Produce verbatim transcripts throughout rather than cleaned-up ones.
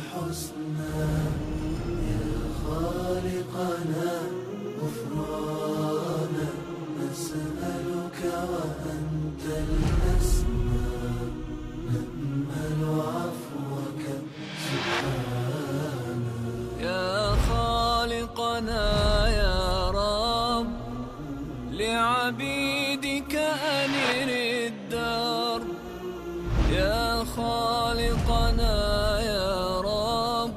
الحسنى يا خالقنا غفرانا نسألك وأنت الأسمى نأمل عفوك سبحانا يا خالقنا يا رب لعبيدك أنر الدار يا خالقنا يا رب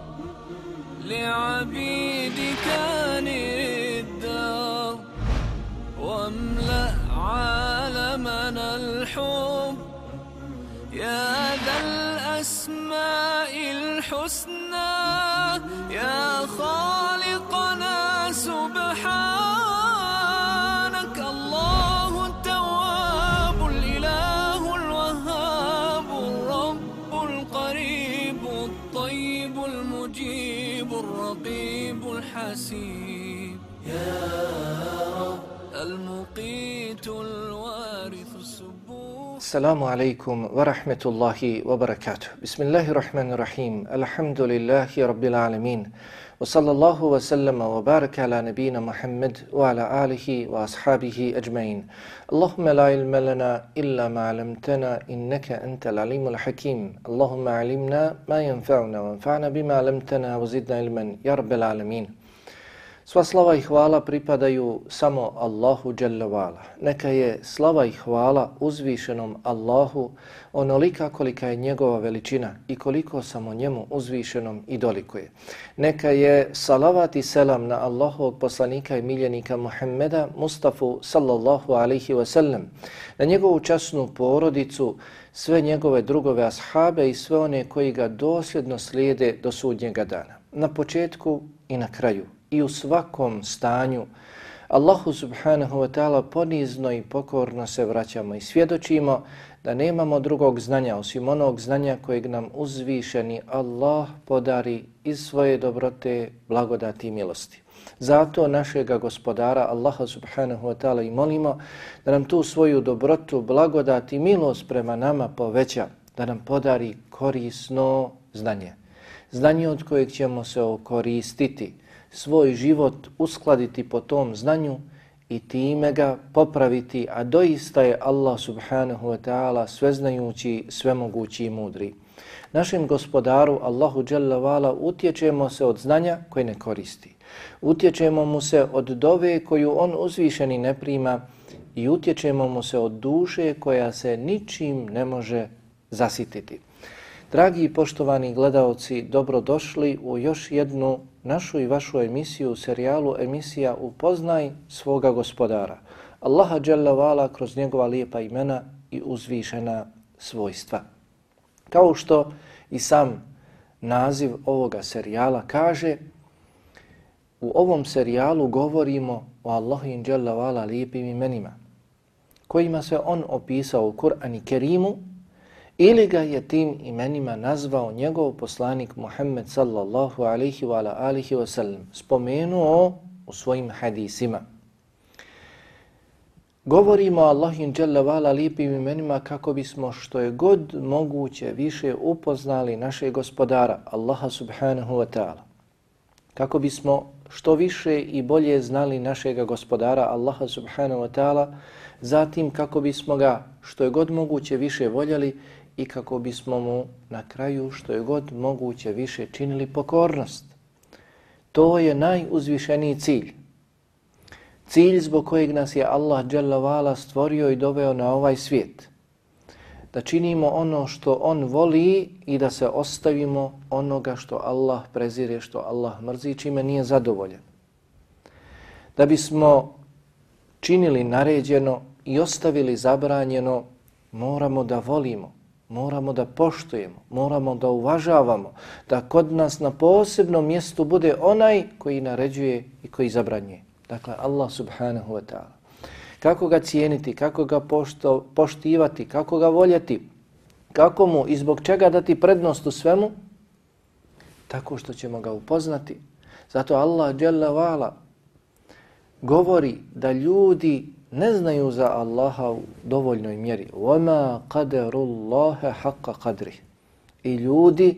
لعبيدك أنر الدار واملأ عالمنا الحب يا ذا الأسماء الحسنى يا خالقنا سبحانك الله التواب الإله الوهاب الرب القريب الطيب المجيب الرقيب الحسيب يا رب المقيت الوارث السبوح. Assalamu alaikum wa rahmetullahi wa barakatuh. Bismillahirrahmanirrahim. Alhamdulillahi rabbil alamin. Wa sallallahu wa sallama wa baraka ala nabina Muhammad wa ala alihi wa ashabihi ajmain. Allahumma la ilma lana illa ma 'allamtana innaka antal alimul hakim. Allahumma 'allimna ma yanfa'una wanfa'na bima 'allamtana wa zidna ilman ya rabbil alamin. Sva slava i hvala pripadaju samo Allahu dželle vala. Neka je slava i hvala uzvišenom Allahu onolika kolika je njegova veličina i koliko samo njemu uzvišenom i dolikuje. Neka je salavat i selam na Allahovog poslanika i miljenika Muhammeda Mustafa sallallahu alaihi wa sallam, na njegovu časnu porodicu, sve njegove drugove ashabe i sve one koji ga dosljedno slijede do sudnjega dana. Na početku i na kraju i u svakom stanju Allahu subhanahu wa ta'ala ponizno i pokorno se vraćamo i svjedočimo da nemamo drugog znanja osim onog znanja kojeg nam uzvišeni Allah podari iz svoje dobrote, blagodati i milosti. Zato našega gospodara Allaha subhanahu wa ta'ala i molimo da nam tu svoju dobrotu, blagodat i milost prema nama poveća, da nam podari korisno znanje. Znanje od kojeg ćemo se okoristiti, svoj život uskladiti po tom znanju i time ga popraviti, a doista je Allah subhanahu wa ta'ala sveznajući, svemogući i mudri. Našem gospodaru Allahu dželle vala utječemo se od znanja koje ne koristi. Utječemo mu se od dove koju on uzvišeni ne prima i utječemo mu se od duše koja se ničim ne može zasititi. Dragi i poštovani gledaoci, dobrodošli u još jednu našu i vašu emisiju, serijalu emisija Upoznaj svoga gospodara, Allaha dželle vala kroz njegova lijepa imena i uzvišena svojstva. Kao što i sam naziv ovoga serijala kaže, u ovom serijalu govorimo o Allahovim dželle vala lijepim imenima, kojima se on opisao u Kur'anu Kerimu, ili ga je tim imenima nazvao njegov poslanik Muhammed sallallahu alaihi wa alihi wa sallam, spomenuo u svojim hadisima. Govorimo o Allahovim dželle vala lijepim imenima kako bismo što je god moguće više upoznali našeg gospodara, Allaha subhanahu wa ta'ala. Kako bismo što više i bolje znali našega gospodara, Allaha subhanahu wa ta'ala, zatim kako bismo ga što je god moguće više voljeli i kako bismo mu na kraju što je god moguće više činili pokornost. To je najuzvišeniji cilj. Cilj zbog kojeg nas je Allah dželle vala stvorio i doveo na ovaj svijet. Da činimo ono što on voli i da se ostavimo onoga što Allah prezire, što Allah mrzi, čime nije zadovoljan. Da bismo činili naređeno i ostavili zabranjeno, moramo da volimo, moramo da poštujemo, moramo da uvažavamo, da kod nas na posebnom mjestu bude onaj koji naređuje i koji zabranjuje. Dakle, Allah subhanahu wa ta'ala. Kako ga cijeniti, kako ga pošto, poštivati, kako ga voljeti, kako mu i zbog čega dati prednost u svemu? Tako što ćemo ga upoznati. Zato Allah dželle vala govori da ljudi ne znaju za Allaha u dovoljnoj mjeri. وَمَا قَدَرُ اللَّهَ حَقَّ قَدْرِهِ. I ljudi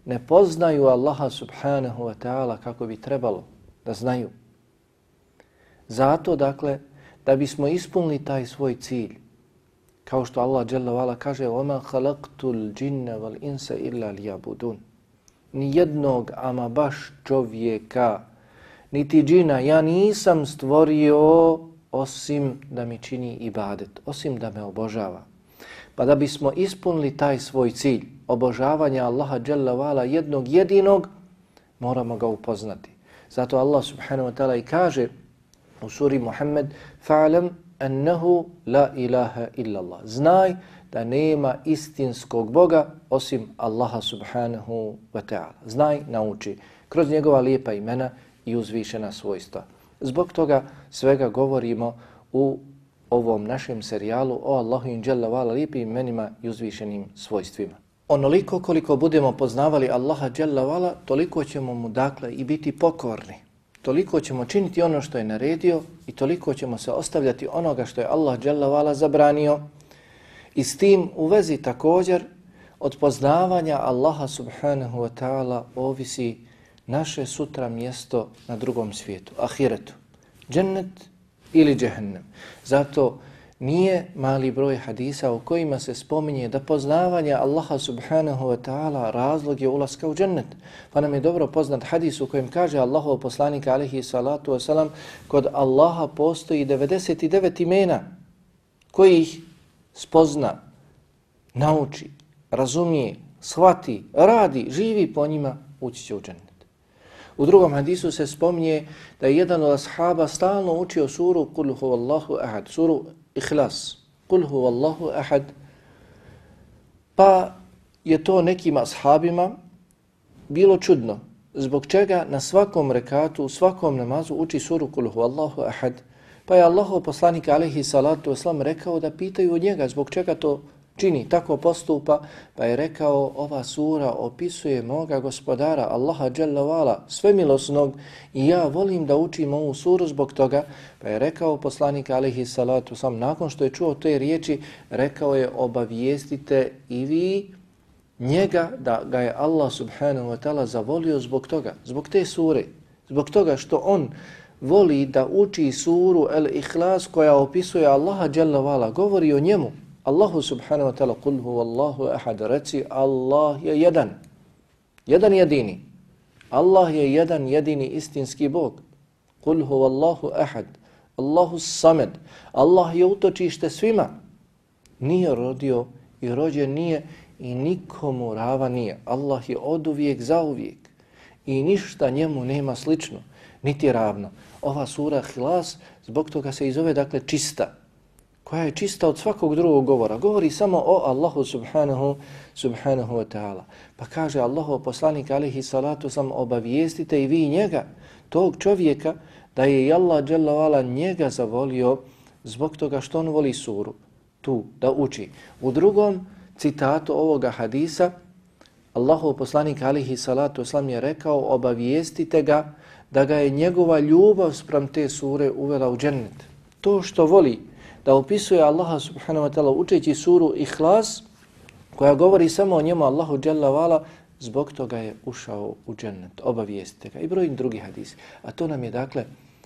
ne poznaju Allaha subhanahu wa ta'ala kako bi trebalo da znaju. Zato, dakle, da bismo ispunili taj svoj cilj, kao što Allah dželle ve ala kaže وَمَا خَلَقْتُ الْجِنَّ وَالْإِنْسَ إِلَّا لِيَعْبُدُونَ. Nijednog, ama baš čovjeka, niti džina, ja nisam stvorio osim da mi čini ibadet, osim da me obožava. Pa da bismo ispunili taj svoj cilj, obožavanja Allaha dželle ve ala jednog jedinog, moramo ga upoznati. Zato Allah subhanahu wa ta'ala i kaže u suri Muhammed fa'lam annahu la ilaha illa Allah. Znaj da nema istinskog Boga osim Allaha subhanahu wa ta'ala. Znaj, nauči kroz njegova lijepa imena i uzvišena svojstva. Zbog toga svega govorimo u ovom našem serijalu o Allahu dželle ve ala lijepim imenima i uzvišenim svojstvima. Onoliko koliko budemo poznavali Allaha dželle ve ala, toliko ćemo mu dakle i biti pokorni. Toliko ćemo činiti ono što je naredio i toliko ćemo se ostavljati onoga što je Allah dželle ve ala zabranio. I s tim u vezi također od poznavanja Allaha subhanahu wa ta'ala ovisi naše sutra mjesto na drugom svijetu, ahiretu, džennet ili džehennem. Zato nije mali broj hadisa u kojima se spominje da poznavanje Allaha subhanahu wa ta'ala razlog je ulaska u džennet. Pa nam je dobro poznat hadis u kojem kaže Allahov poslanik alejhi salatu wasalam, kod Allaha postoji devedeset devet imena kojih spozna, nauči, razumije, shvati, radi, živi po njima, ući će u džennet. U drugom hadisu se spominje da je jedan od ashaba stalno učio suru Kul huvallahu ahad, suru Ihlas, Kul huvallahu ahad, pa je to nekim ashabima bilo čudno, zbog čega na svakom rekatu, u svakom namazu uči suru Kul huvallahu ahad, pa je Allahov poslanik alejhi salatu vesselam rekao da pitaju od njega zbog čega to čini, tako postupa, pa je rekao ova sura opisuje moga gospodara Allaha dželle ve ala, svemilosnog, i ja volim da učim ovu suru zbog toga, pa je rekao poslanik alejhi salatu vesselam nakon što je čuo te riječi, rekao je obavijestite i vi njega da ga je Allah subhanahu wa ta'ala zavolio zbog toga, zbog te sure, zbog toga što on voli da uči suru El-Ihlas koja opisuje Allaha dželle ve ala, govori o njemu. Allahu subhanahu wa ta'ala, kul huvallahu ahad, reci Allah je jedan, jedan jedini. Allah je jedan jedini istinski Bog. Kul huvallahu ahad, Allahu samed, Allah je utočište svima. Nije rodio i rođen nije i nikomu rava nije. Allah je oduvijek zauvijek i ništa njemu nema slično, niti ravno. Ova sura Ihlas zbog toga se i zove dakle čista, koja je čista od svakog drugog govora. Govori samo o Allahu subhanahu, subhanahu wa ta'ala. Pa kaže Allahov poslanik alejhi salatu sam obavijestite i vi njega, tog čovjeka, da je i Allah dželle ve ala njega zavolio zbog toga što on voli suru tu da uči. U drugom citatu ovoga hadisa Allahov poslanik alejhi salatu sam je rekao obavijestite ga da ga je njegova ljubav spram te sure uvela u džennet. To što voli da opisuje Allaha subhanahu wa ta'ala učeći suru Ihlas koja govori samo o njemu Allahu dželle ve ala, zbog toga je ušao u džennet. Obavijestite ga. I brojni drugi hadisi. A to nam je dakle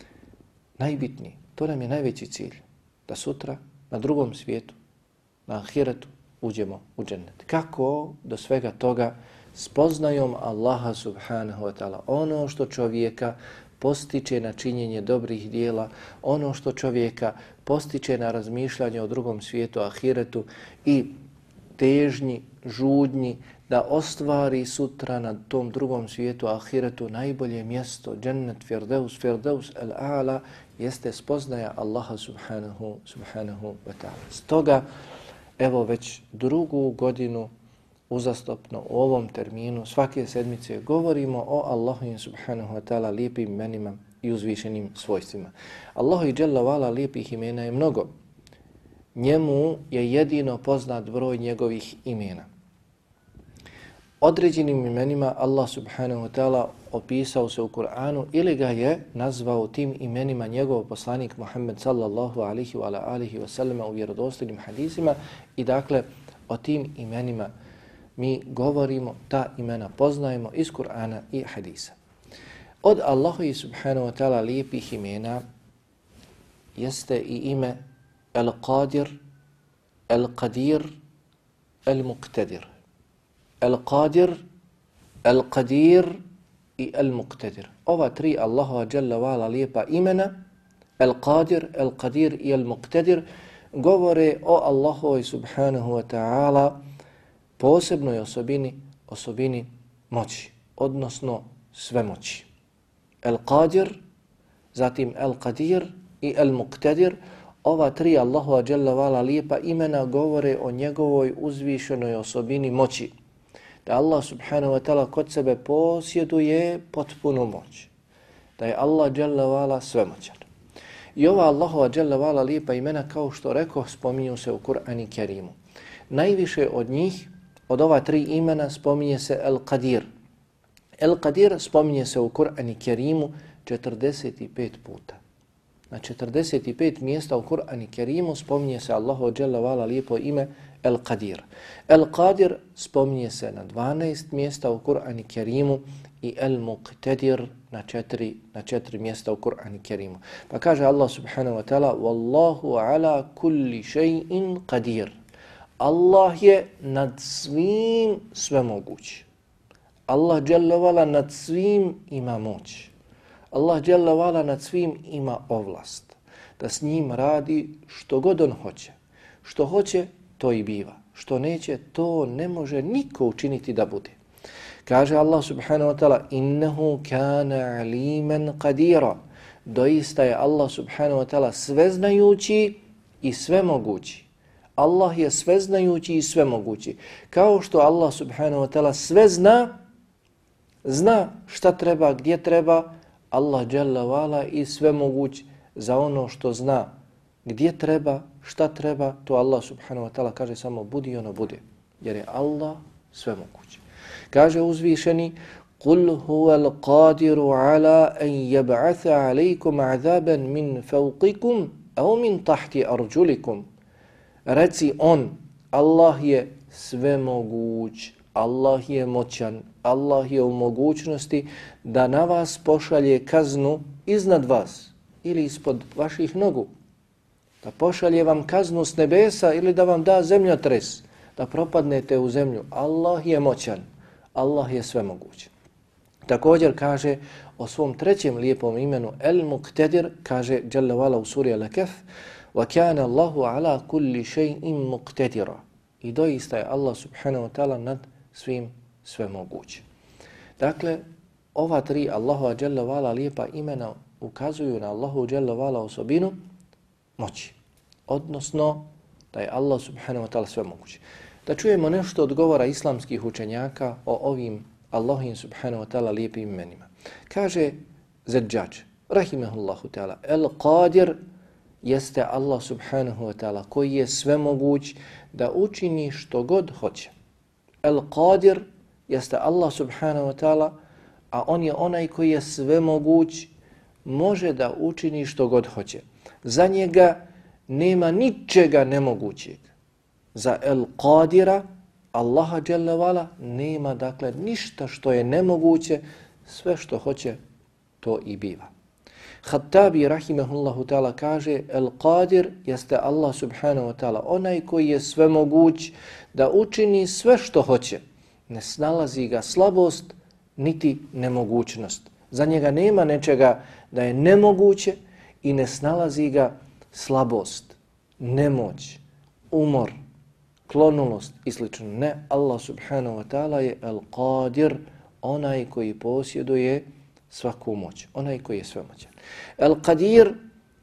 najbitniji, to nam je najveći cilj, da sutra na drugom svijetu, na ahiretu, uđemo u džennet. Kako do svega toga? Spoznajom Allaha subhanahu wa ta'ala. Ono što čovjeka postiče na činjenje dobrih dijela, ono što čovjeka postiče na razmišljanje o drugom svijetu, ahiretu i težnji, žudnji da ostvari sutra na tom drugom svijetu, ahiretu, najbolje mjesto, džennet, firdeus, firdeus, el-a'la, jeste spoznaja Allaha subhanahu, subhanahu wa ta'ala. Stoga, evo već drugu godinu uzastopno u ovom terminu svake sedmice govorimo o Allahu subhanahu wa ta'ala lijepim imenima i uzvišenim svojstvima. Allahu dželle ve ala lijepih imena je mnogo. Njemu je jedino poznat broj njegovih imena. Određenim imenima Allah subhanahu wa ta'ala opisao se u Kur'anu ili ga je nazvao tim imenima njegov poslanik Muhammed sallallahu alihi wa alihi wa sallam u vjerodostojnim hadisima i dakle o tim imenima mi govorimo, ta imena poznajemo iz Kur'ana i hadisa. Od Allaha subhanahu wa ta'ala lijepih imena jeste i ime El-Qadir, El-Qadir, El-Muqtadir. El-Qadir, El-Qadir i El-Muqtadir. Ova tri Allahova dželle ve ala lijepa imena, El-Qadir, El-Qadir i El-Muqtadir, govore o Allahovoj subhanahu wa ta'ala posebnoj osobini, osobini moći, odnosno svemoći. El-Qadir, zatim El-Qadir i El-Muqtadir, ova tri Allahova dželle ve ala lijepa imena govore o njegovoj uzvišenoj osobini moći. Da Allah subhanahu wa ta'ala kod sebe posjeduje potpunu moć. Da je Allah dželle ve ala svemoćan. I ova Allahova dželle ve ala lijepa imena, kao što rekao, spominju se u Kur'anu Kerimu. Najviše od njih, od ova tri imena, spominje se El-Qadir. El-Qadir spominje se u Kur'anu Kerimu četrdeset pet puta. Na četrdeset pet mjesta u Kur'anu Kerimu spominje se Allahovo dželle ve ala lijepo ime El-Qadir. El-Qadir spominje se na dvanaest mjesta u Kur'anu Kerimu i El-Muqtadir na četiri, na četiri mjesta u Kur'anu Kerimu. Pa kaže Allah subhanahu wa ta'ala: Wallahu ala kulli shay'in qadir. Allah je nad svim svemoguć. Allah dželle ve ala nad svim ima moć. Allah dželle ve ala nad svim ima ovlast. Da s njim radi što god on hoće. Što hoće, to i biva. Što neće, to ne može niko učiniti da bude. Kaže Allah subhanahu wa ta'ala: innehu kana aliman qadira. Doista je Allah subhanahu wa ta'ala sveznajući i svemogući. Allah je sveznajući i svemogući. Kao što Allah subhanahu wa ta'ala sve zna, zna šta treba, gdje treba, Allah dželle ve ala i svemoguć za ono što zna, gdje treba, šta treba, to Allah subhanahu wa ta'ala kaže samo budi i ono bude. Jer je Allah svemoguć. Kaže uzvišeni: قُلْ هُوَ الْقَادِرُ عَلَىٰ أَنْ يَبْعَثَ عَلَيْكُمْ عَذَابًا مِنْ فَوْقِكُمْ أَوْ مِنْ تَحْتِ أَرْجُلِكُمْ. Reci on, Allah je svemoguć, Allah je moćan, Allah je u mogućnosti da na vas pošalje kaznu iznad vas ili ispod vaših nogu. Da pošalje vam kaznu s nebesa ili da vam da zemljotres, da propadnete u zemlju. Allah je moćan, Allah je svemoguć. Također kaže o svom trećem lijepom imenu El-Muqtadir, kaže dželle ve ala u suri Al-Kahf: وَكَانَ اللَّهُ عَلَى كُلِّ شَيْءٍ مُقْتَدِرًا. I doista je Allah subhanahu wa ta'ala nad svim svemoguć. Dakle, ova tri Allahova dželle ve ala lijepa imena ukazuju na Allahu dželle ve ala osobinu moći. Odnosno, da je Allah subhanahu wa ta'ala svemoguć. Da čujemo nešto od govora islamskih učenjaka o ovim Allahovim subhanahu wa ta'ala lijepim imenima. Kaže Zedžađ, rahimahullahu ta'ala: El-Qadir jeste Allah subhanahu wa ta'ala koji je svemoguć da učini što god hoće. El-Qadir jeste Allah subhanahu wa ta'ala, a on je onaj koji je svemoguć, može da učini što god hoće. Za njega nema ničega nemogućeg. Za El-Qadira, Allaha dželle ve ala, nema dakle ništa što je nemoguće, sve što hoće to i biva. Khattabi rahimahullahu ta'ala kaže: El-Qadir jeste Allah subhanahu wa ta'ala onaj koji je svemoguć da učini sve što hoće. Ne snalazi ga slabost niti nemogućnost. Za njega nema nečega da je nemoguće i ne snalazi ga slabost, nemoć, umor, klonulost i sl. Ne, Allah subhanahu wa ta'ala je El-Qadir, onaj koji posjeduje svaku moć, onaj koji je svemoćan. El-Qadir,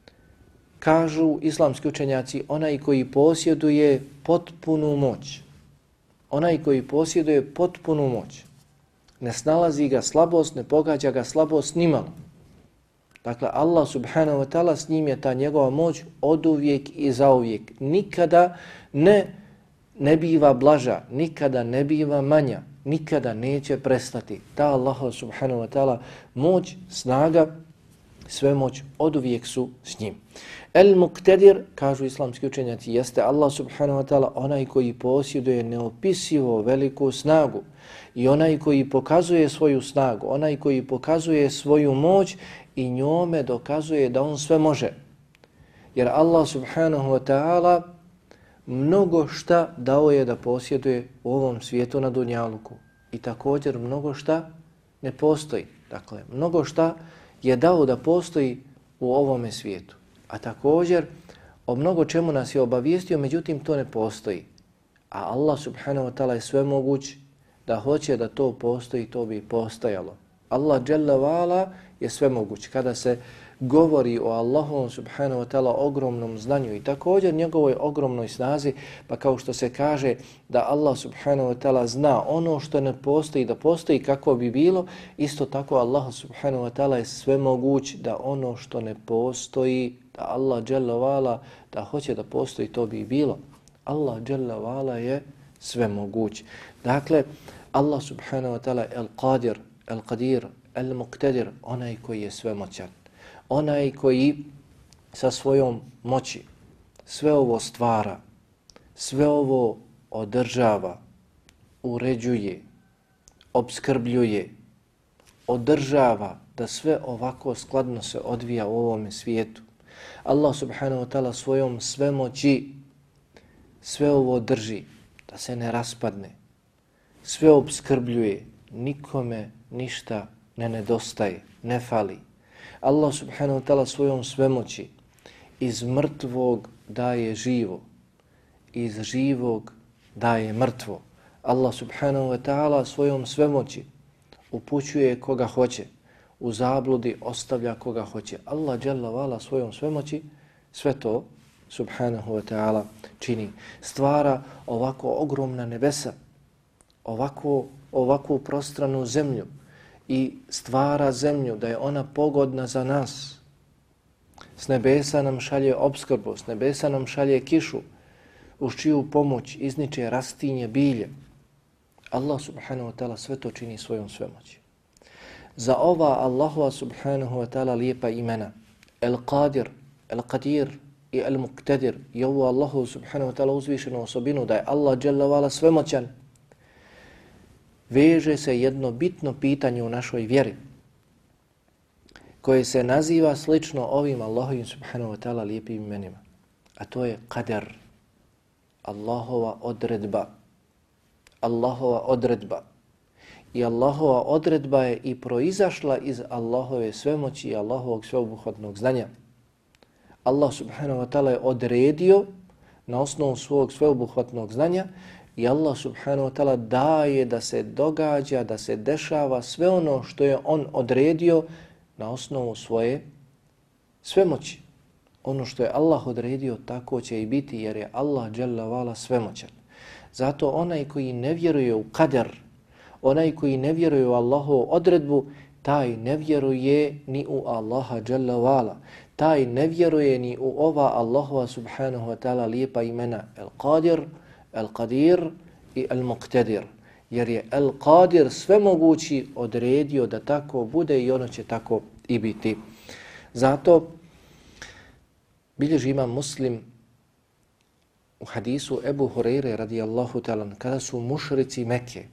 kažu islamski učenjaci, onaj koji posjeduje potpunu moć. Onaj koji posjeduje potpunu moć. Ne snalazi ga slabost, ne pogađa ga slabost nimalo. Dakle, Allah subhanahu wa ta'ala, s njim je ta njegova moć oduvijek i zauvijek. Nikada ne, ne biva blaža, nikada ne biva manja, nikada neće prestati. Ta Allah subhanahu wa ta'ala moć, snaga svemoć oduvijek su s njim. El Muqtadir, kažu islamski učenjaci, jeste Allah subhanahu wa ta'ala onaj koji posjeduje neopisivo veliku snagu i onaj koji pokazuje svoju snagu, onaj koji pokazuje svoju moć i njome dokazuje da on sve može. Jer Allah subhanahu wa ta'ala mnogo šta dao je da posjeduje u ovom svijetu na dunjaluku i također mnogo šta ne postoji. Dakle, mnogo šta je dao da postoji u ovome svijetu. A također o mnogo čemu nas je obavijestio, međutim to ne postoji. A Allah subhanahu wa ta'ala je sve moguć, da hoće da to postoji, to bi postojalo. Allah dželle ve ala je sve moguć. Kada se govori o Allahovom subhanahu wa ta'ala ogromnom znanju i također njegovoj ogromnoj snazi, pa kao što se kaže da Allah subhanahu wa ta'ala zna ono što ne postoji, da postoji kako bi bilo, isto tako Allah subhanahu wa ta'ala je sve moguć da ono što ne postoji, da Allah dželle ve ala da hoće da postoji, to bi bilo. Allah dželle ve ala je sve moguć. Dakle, Allah subhanahu wa ta'ala el qadir, el qadir, el muqtadir, onaj koji je svemoćan. Onaj koji sa svojom moći sve ovo stvara, sve ovo održava, uređuje, obskrbljuje, održava da sve ovako skladno se odvija u ovome svijetu. Allah subhanahu wa ta'ala svojom svemoći sve ovo drži, da se ne raspadne, sve obskrbljuje, nikome ništa ne nedostaje, ne fali. Allah subhanahu wa ta'ala svojom svemoći iz mrtvog daje živo, iz živog daje mrtvo. Allah subhanahu wa ta'ala svojom svemoći upućuje koga hoće, u zabludi ostavlja koga hoće. Allah dželle ve ala svojom svemoći sve to subhanahu wa ta'ala čini. Stvara ovako ogromna nebesa, ovako, ovakvu prostranu zemlju i stvara zemlju da je ona pogodna za nas. S nebesa nam šalje opskrbu, s nebesa nam šalje kišu, uz čiju pomoć izniče rastinje bilje. Allah subhanahu wa ta'ala sve to čini svojom svemoći. Za ova Allahova subhanahu wa ta'ala lijepa imena, El Qadir, El Qadir i El Muqtadir, i ovu Allahu subhanahu wa ta'ala uzvišenu osobinu da je Allah dželle ve ala svemoćan, veže se jedno bitno pitanje u našoj vjeri, koje se naziva slično ovim Allahovim subhanahu wa ta'ala lijepim imenima. A to je qadar, Allahova odredba. Allahova odredba. I Allahova odredba je i proizašla iz Allahove svemoći i Allahovog sveobuhvatnog znanja. Allah subhanahu wa ta'ala je odredio na osnovu svog sveobuhvatnog znanja i Allah subhanahu wa ta'ala daje da se događa, da se dešava sve ono što je on odredio na osnovu svoje svemoći. Ono što je Allah odredio, tako će i biti, jer je Allah dželle ve ala svemoćan. Zato onaj koji ne vjeruje u qadar, onaj koji ne vjeruje u Allahovu odredbu, taj ne vjeruje ni u Allaha dželle ve ala. Taj ne vjeruje ni u ova Allahova subhanahu wa ta'ala lijepa imena El Qadir, El Qadir i El Muqtadir. Jer je El Qadir svemogući odredio da tako bude i ono će tako i biti. Zato bilježi imam Muslim u hadisu Ebu Hureyre radijallahu ta'ala, kada su mušrici Mekke,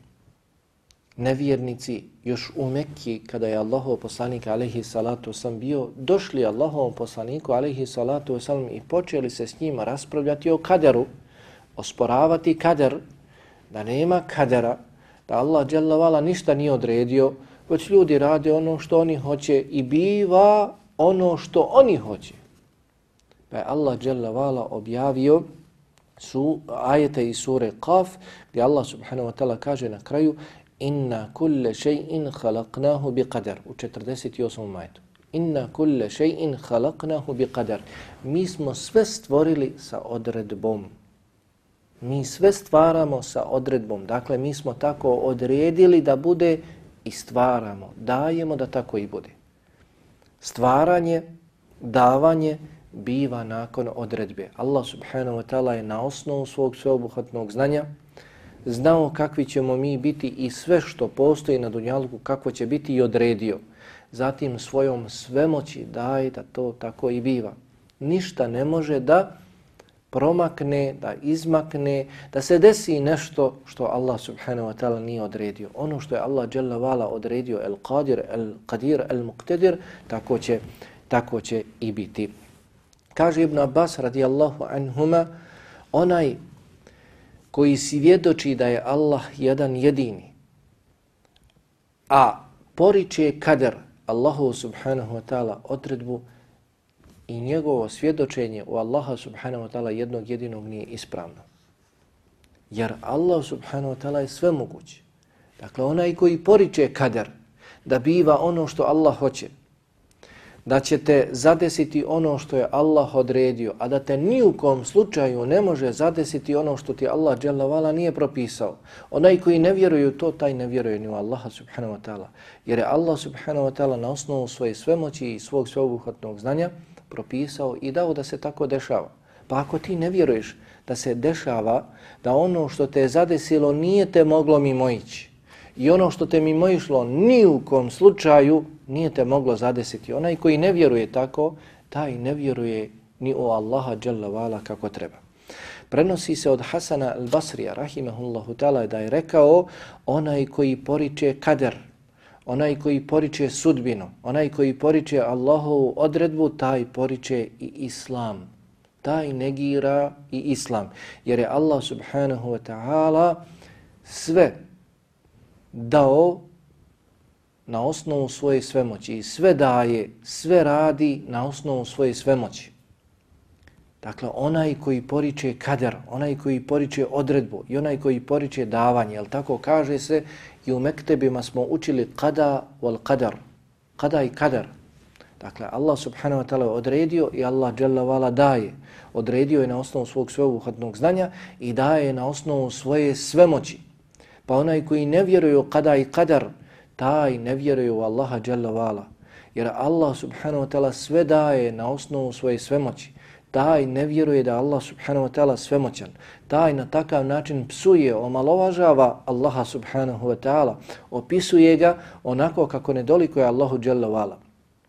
nevjernici još u Mekki, kada je Allahov poslanik alejhi salatu vesselam bio, došli Allahovom poslaniku alejhi salatu vesselam i počeli se s njima raspravljati o kaderu, osporavati kader, da nema kadera, da Allah dželle ve ala ništa nije odredio, već ljudi rade ono što oni hoće i biva ono što oni hoće. Pa je Allah dželle ve ala objavio su ajete iz sure Qaf, gdje Allah subhanahu wa ta'ala kaže na kraju inna kulle še'in halaknahu bi qadar, u četrdeset osmom ajetu. Inna kulle še'in halaknahu bi qadar. Mi smo sve stvorili sa odredbom. Mi sve stvaramo sa odredbom. Dakle, mi smo tako odredili da bude i stvaramo. Dajemo da tako i bude. Stvaranje, davanje biva nakon odredbe. Allah subhanahu wa ta'ala je na osnovu svog sveobuhvatnog znanja znao kakvi ćemo mi biti i sve što postoji na dunjaluku kako će biti i odredio. zatim svojom svemoći daje da to tako i biva. Ništa ne može da promakne, da izmakne, da se desi nešto što Allah subhanahu wa ta'ala nije odredio. Ono što je Allah dželle vala odredio, el qadir, el qadir, el muqtadir, tako će, tako će i biti. Kaže Ibn Abbas radijallahu anhuma, onaj koji svjedoči da je Allah jedan jedini, a poriče kader Allahu subhanahu wa ta'ala odredbu i njegovo svjedočenje u Allaha subhanahu wa ta'ala jednog jedinog nije ispravno. Jer Allah subhanahu wa ta'ala je svemoguć. Dakle, onaj koji poriče kader da biva ono što Allah hoće, da će te zadesiti ono što je Allah odredio, a da te ni u kom slučaju ne može zadesiti ono što ti Allah dželle vala nije propisao. Onaj koji ne vjeruje u to, taj ne vjeruje ni u Allaha subhanahu wa ta'ala. Jer je Allah subhanahu wa ta'ala na osnovu svoje svemoći i svog sveobuhvatnog znanja propisao i dao da se tako dešava. Pa ako ti ne vjeruješ da se dešava, da ono što te je zadesilo nije te moglo mimoići i ono što te mimoišlo ni u kom slučaju nije te moglo zadesiti. Onaj koji ne vjeruje tako, taj ne vjeruje ni u Allaha dželle vala kako treba. Prenosi se od Hasana al-Basrija, rahimahullahu ta'ala, da je rekao, onaj koji poriče kader, onaj koji poriče sudbinu, onaj koji poriče Allahovu odredbu, taj poriče i Islam. Taj negira i Islam. Jer je Allah subhanahu wa ta'ala sve dao na osnovu svoje svemoći i sve daje, sve radi na osnovu svoje svemoći. Dakle, onaj koji poriče kader, onaj koji poriče odredbu i onaj koji poriče davanje, jel tako kaže se i u mektebima smo učili kada wal qadar, kada i kadar. Dakle, Allah subhanahu wa ta'ala odredio i Allah dželle vala daje. Odredio je na osnovu svog sveobuhvatnog znanja i daje na osnovu svoje svemoći. Pa onaj koji ne vjeruje u kada i kadar, taj ne vjeruje u Allaha dželle vala. Jer Allah subhanahu wa ta'ala sve daje na osnovu svoje svemoći. Taj ne vjeruje da Allah subhanahu wa ta'ala svemoćan. Taj na takav način psuje, omalovažava Allaha subhanahu wa ta'ala. Opisuje ga onako kako ne dolikuje Allahu dželle vala.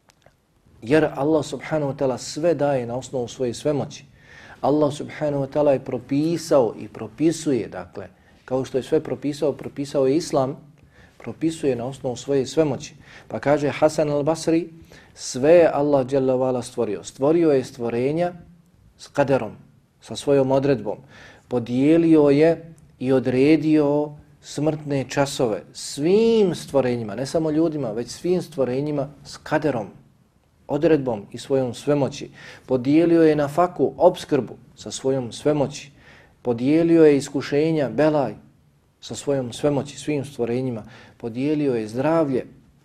Jer Allah subhanahu wa ta'ala sve daje na osnovu svoje svemoći. Allah subhanahu wa ta'ala je propisao i propisuje, dakle, kao što je sve propisao, propisao je Islam, propisuje na osnovu svoje svemoći. Pa kaže Hasan al-Basri, sve je Allah dželle vala stvorio. Stvorio je stvorenja s kaderom, sa svojom odredbom. Podijelio je i odredio smrtne časove svim stvorenjima, ne samo ljudima, već svim stvorenjima s kaderom, odredbom i svojom svemoći. Podijelio je nafaku, obskrbu sa svojom svemoći. Podijelio je iskušenja, belaj sa svojom svemoći, svim stvorenjima. Podijelio je zdravlje,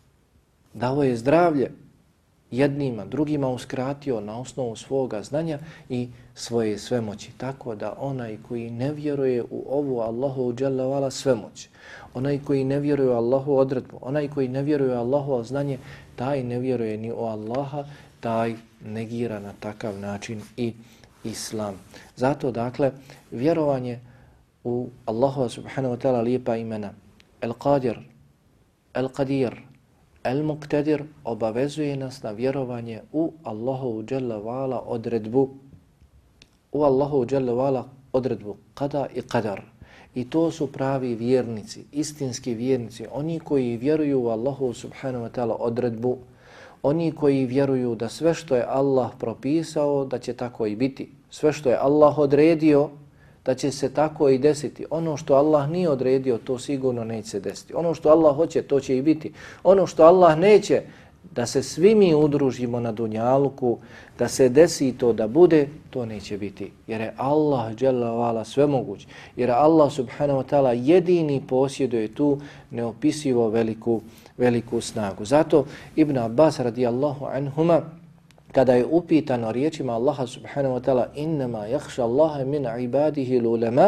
dao je zdravlje jednima, drugima uskratio na osnovu svoga znanja i svoje svemoći. Tako da onaj koji ne vjeruje u ovu Allahu dželle vala svemoć, onaj koji ne vjeruje u Allahu odredbu, onaj koji ne vjeruje u Allahu znanje, taj ne vjeruje ni u Allaha, taj negira na takav način i Islam. Zato, dakle, vjerovanje u Allahu subhanahu wa ta'ala lijepa imena, El-Qadir, El-Qadir, El-Muqtadir, obavezuje nas na vjerovanje u Allahu dželle vala odredbu, u Allahu dželle vala odredbu, kada i kadar. I to su pravi vjernici, istinski vjernici, oni koji vjeruju u Allahu subhanahu wa ta'ala odredbu, oni koji vjeruju da sve što je Allah propisao, da će tako i biti. Sve što je Allah odredio, da će se tako i desiti. Ono što Allah nije odredio, to sigurno neće se desiti. Ono što Allah hoće, to će i biti. Ono što Allah neće, da se svi mi udružimo na dunjaluku, da se desi to da bude, to neće biti. Jer je Allah dželle vala svemoguć. Jer Allah subhanahu wa ta'ala jedini posjeduje tu neopisivo veliku, veliku snagu. Zato Ibn Abbas radijallahu anhuma, kada je upitano riječima Allaha subhanahu wa ta'ala innama yakhsha Allaha min ibadihi ulama,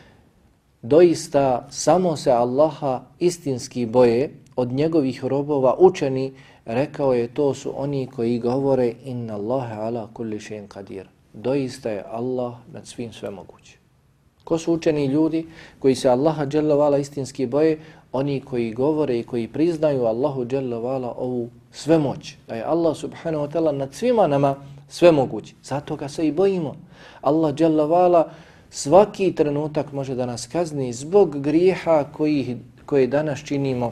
doista samo se Allaha istinski boje od njegovih robova učeni, rekao je to su oni koji govore inna Allaha ala kulli shay'in qadir. Doista je Allah nad svim svemoguć. Ko su učeni ljudi koji se Allaha dželle vala istinski boje? oni koji govore i koji priznaju Allahu dželle vala ovu svemoć, da je Allah subhanahu wa ta'ala nad svima nama svemoguć. Zato ga se i bojimo. Allah dželle vala svaki trenutak može da nas kazni zbog grijeha koji, koje danas činimo.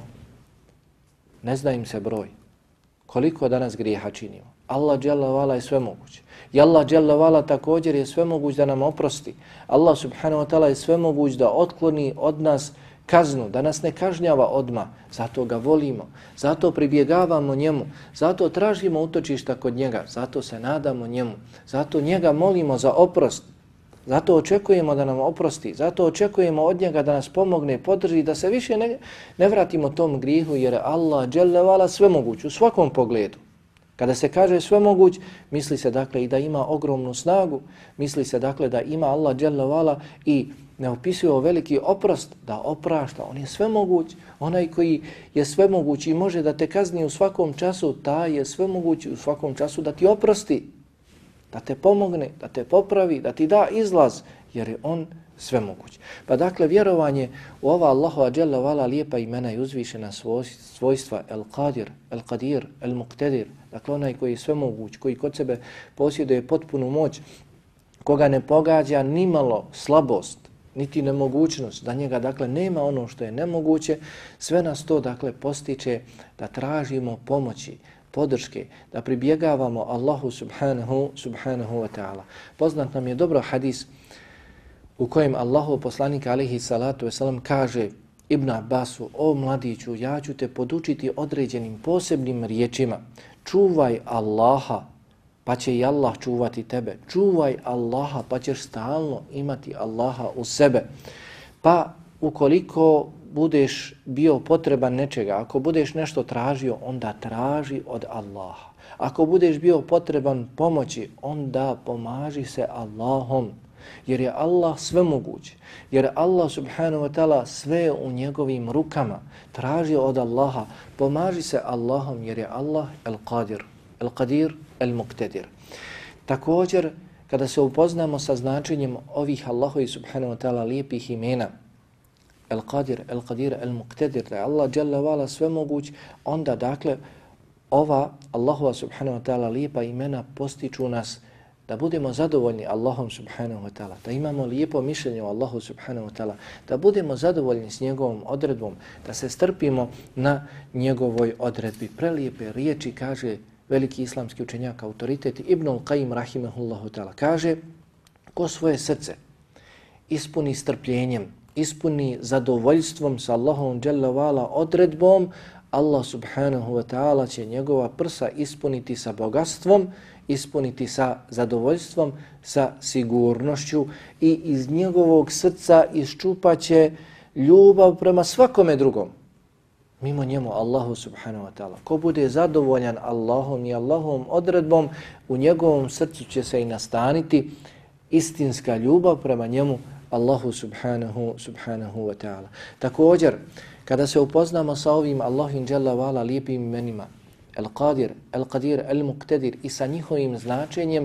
Ne zna im se broj. Koliko danas grijeha činimo. Allah dželle vala je svemoguć. I Allah dželle vala također je svemoguć da nam oprosti. Allah subhanahu wa ta'ala je svemoguć da otkloni od nas kaznu, da nas ne kažnjava odmah. Zato ga volimo, zato pribjegavamo njemu, zato tražimo utočišta kod njega, zato se nadamo njemu, zato njega molimo za oprost, zato očekujemo da nam oprosti, zato očekujemo od njega da nas pomogne, podrži, da se više ne, ne vratimo tom grijehu, jer je Allah dželle vala svemoguć u svakom pogledu. Kada se kaže svemoguć, misli se dakle i da ima ogromnu snagu, misli se dakle da ima Allah dželle vala i ne opisuje veliki oprost, da oprašta, on je svemoguć, onaj koji je svemoguć i može da te kazni u svakom času, taj je svemoguć u svakom času da ti oprosti, da te pomogne, da te popravi, da ti da izlaz, jer je on svemoguć. Pa dakle, vjerovanje u ova Allahova dželle vala lijepa imena i uzvišena svojstva, el-Qadir, el-Qadir, el-Muqtadir, dakle onaj koji je svemoguć, koji kod sebe posjeduje potpunu moć, koga ne pogađa nimalo slabost, niti nemogućnost, da njega dakle nema ono što je nemoguće, sve nas to dakle postiče da tražimo pomoći, podrške, da pribjegavamo Allahu subhanahu, subhanahu wa ta'ala. Poznat nam je dobro hadis u kojem Allahov poslanik alejhi salatu vesselam kaže Ibn Abbasu: o mladiću, ja ću te podučiti određenim posebnim riječima. Čuvaj Allaha, pa će i Allah čuvati tebe. Čuvaj Allaha, pa ćeš stalno imati Allaha u sebe. Pa ukoliko budeš bio potreban nečega, ako budeš nešto tražio, onda traži od Allaha. Ako budeš bio potreban pomoći, onda pomaži se Allahom. Jer je Allah svemoguć, jer Allah subhanahu wa ta'ala sve u njegovim rukama. Traži od Allaha, pomaži se Allahom, jer je Allah el-Qadir, el-Qadir, el-Muqtadir. Također, kada se upoznamo sa značenjem ovih Allahovi subhanahu wa ta'ala lijepih imena, el-Qadir, el-Qadir, el-Muqtadir, da je Allah dželle vala svemoguć, onda dakle ova Allahova subhanahu wa ta'ala lijepa imena postiču nas da budemo zadovoljni Allahom subhanahu wa ta'ala, da imamo lijepo mišljenje o Allahu subhanahu wa ta'ala, da budemo zadovoljni s njegovom odredbom, da se strpimo na njegovoj odredbi. Prelijepe riječi kaže veliki islamski učenjak, autoritet Ibnul Qayyim rahimahullahu ta'ala, kaže: ko svoje srce ispuni strpljenjem, ispuni zadovoljstvom sa Allahom dželle vala odredbom, Allah subhanahu wa ta'ala će njegova prsa ispuniti sa bogatstvom, ispuniti sa zadovoljstvom, sa sigurnošću i iz njegovog srca iščupaće ljubav prema svakome drugom. Mimo njemu Allahu subhanahu wa ta'ala. Ko bude zadovoljan Allahom i Allahovom odredbom, u njegovom srcu će se i nastaniti istinska ljubav prema njemu Allahu subhanahu, subhanahu wa ta'ala. Također, kada se upoznamo sa ovim Allahovim dželle vala lijepim imenima, El-Qadir, El-Qadir, El-Muqtadir i sa njihovim značenjem,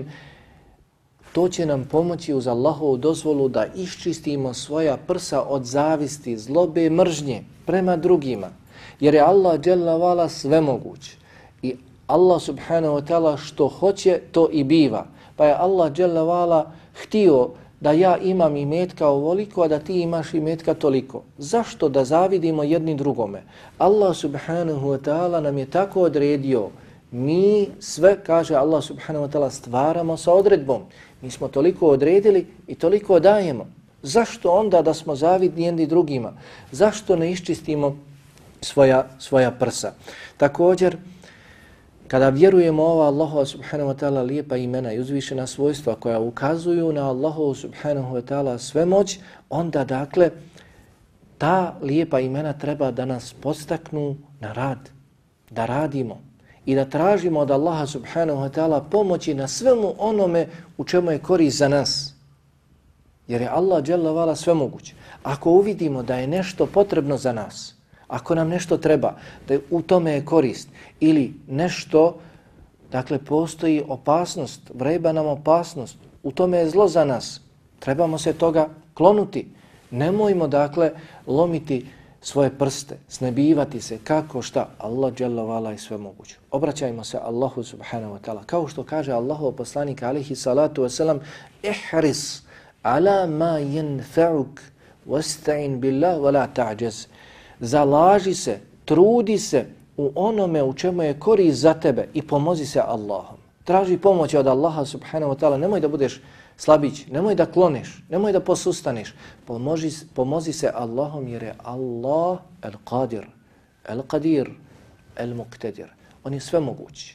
to će nam pomoći uz Allahovu dozvolu da iščistimo svoja prsa od zavisti, zlobe, mržnje prema drugima. Jer je Allah dželle vala svemoguć i Allah subhanahu wa ta'ala što hoće, to i biva. Pa je Allah dželle vala htio da ja imam imetka ovoliko, a da ti imaš imetka toliko. Zašto da zavidimo jedni drugome? Allah subhanahu wa ta'ala nam je tako odredio. Mi sve, kaže Allah subhanahu wa ta'ala, stvaramo sa odredbom. Mi smo toliko odredili i toliko dajemo. Zašto onda da smo zavidni jedni drugima? Zašto ne iščistimo svoja, svoja prsa? Također, kada vjerujemo ova Allahova subhanahu wa ta'ala lijepa imena i uzvišena svojstva koja ukazuju na Allahovu subhanahu wa ta'ala svemoć, onda dakle ta lijepa imena treba da nas podstaknu na rad, da radimo i da tražimo od Allaha subhanahu wa ta'ala pomoći na svemu onome u čemu je korist za nas. Jer je Allah dželle vala svemoguć. Ako uvidimo da je nešto potrebno za nas, ako nam nešto treba, da u tome je korist ili nešto, dakle postoji opasnost, vreba nam opasnost, u tome je zlo za nas, trebamo se toga klonuti. Nemojmo dakle lomiti svoje prste, snebivati se, kako šta, Allah dželle vala je sve moguće. Obraćajmo se Allahu subhanahu wa ta'ala. Kao što kaže Allahov poslanik alejhi salatu wasalam, ihris ala ma yanfa'uk wasta'in billah wa la ta'jaz. Zalaži se, trudi se u onome u čemu je korist za tebe i pomozi se Allahom. Traži pomoć od Allaha subhanahu wa ta'ala, nemoj da budeš slabić, nemoj da kloniš, nemoj da posustaneš. Pomoži, pomozi se Allahom jer je Allah el-Qadir, el-Qadir, el-Muqtadir. On je sve mogući.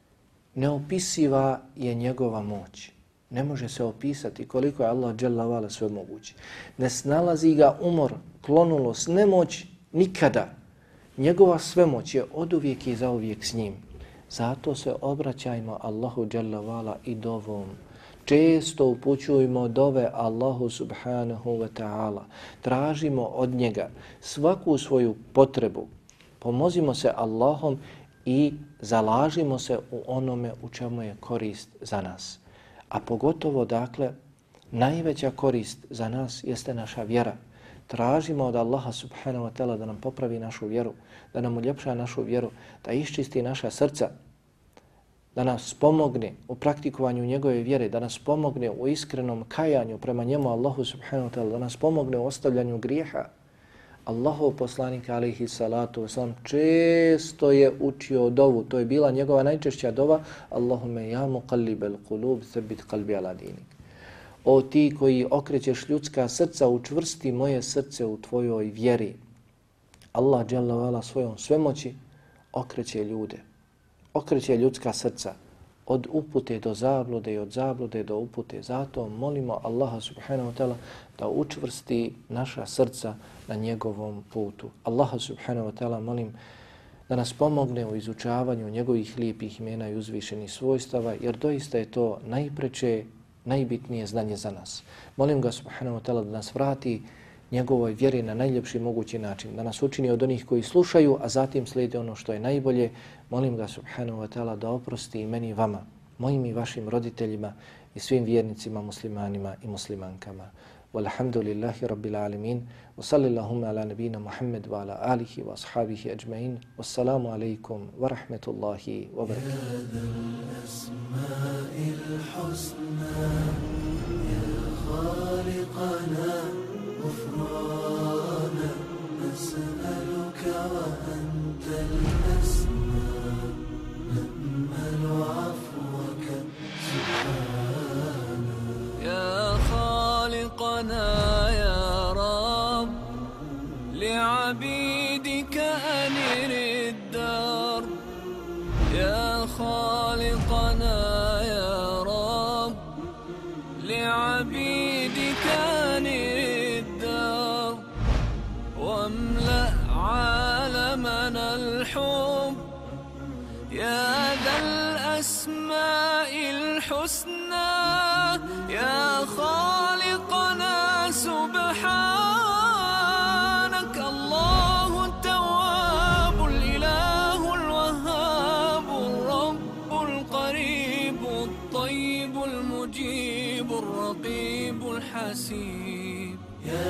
Neopisiva je njegova moć. Ne može se opisati koliko je Allah dželle vala sve mogući. Ne snalazi ga umor, klonulost, nemoć nikada. Njegova svemoć je oduvijek i zauvijek s njim. Zato se obraćajmo Allahu dželle vala i dovom. Često upućujemo dove Allahu subhanahu wa ta'ala. Tražimo od njega svaku svoju potrebu. Pomozimo se Allahom i zalažimo se u onome u čemu je korist za nas. A pogotovo, dakle, najveća korist za nas jeste naša vjera. Tražimo od Allaha subhanahu wa ta'ala da nam popravi našu vjeru, da nam uljepša našu vjeru, da iščisti naša srca, da nas pomogne u praktikovanju njegove vjere, da nas pomogne u iskrenom kajanju prema njemu Allahu subhanahu wa ta'ala, da nas pomogne u ostavljanju grijeha. Allahov poslanik alejhi salatu wasalam često je učio dovu, to je bila njegova najčešća dova, Allahumme ja muqallibal qulub thabbit qalbi ala dinik. O ti koji okrećeš ljudska srca, učvrsti moje srce u tvojoj vjeri. Allah dželle vala svojom svemoći okreće ljude. Okreće ljudska srca od upute do zablude i od zablude do upute. Zato molimo Allaha subhanahu wa ta'ala da učvrsti naša srca na njegovom putu. Allaha subhanahu wa ta'ala molim da nas pomogne u izučavanju njegovih lijepih imena i uzvišenih svojstava, jer doista je to najpreče, najbitnije znanje za nas. Molim ga subhanahu wa ta'ala da nas vrati njegovoj vjeri na najljepši mogući način, da nas učini od onih koji slušaju, a zatim slijede ono što je najbolje. Molim ga subhanahu wa ta'ala da oprosti i meni i vama, mojim i vašim roditeljima i svim vjernicima, muslimanima i muslimankama. Walhamdulillahi rabbil alamin. Wa sallallahu ala nabina Muhammad wa ala alihi wa ashabihi ajma'in. Wassalamu alaikum wa rahmatullahi wa barakatuh. غفرانا نسألك وأنت الأسمى نأمل عفوك سبحانا يا خالقنا يا رب لعبيدك أنر الدار يا خالقنا يا رب لعبيدك أنر الدار واملأ عالمنا الحب يا ذا الأسماء الحسنى يا خالقنا سبحانك الله التواب الإله الوهاب الرب القريب الطيب المجيب الرقيب الحسيب.